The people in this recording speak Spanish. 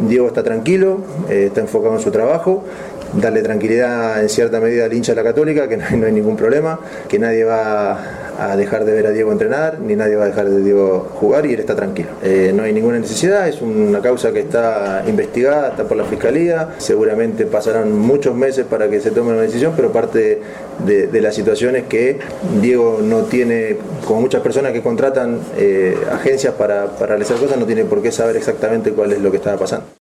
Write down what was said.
Diego está tranquilo, está enfocado en su trabajo, darle tranquilidad en cierta medida al hincha de la Católica, que no hay ningún problema, que nadie va a dejar de ver a Diego entrenar, ni nadie va a dejar de Diego jugar, y él está tranquilo. No hay ninguna necesidad, es una causa que está investigada, está por la Fiscalía, seguramente pasarán muchos meses para que se tome una decisión, pero parte de la situación es que Diego no tiene, como muchas personas que contratan agencias para realizar cosas, no tiene por qué saber exactamente cuál es lo que está pasando.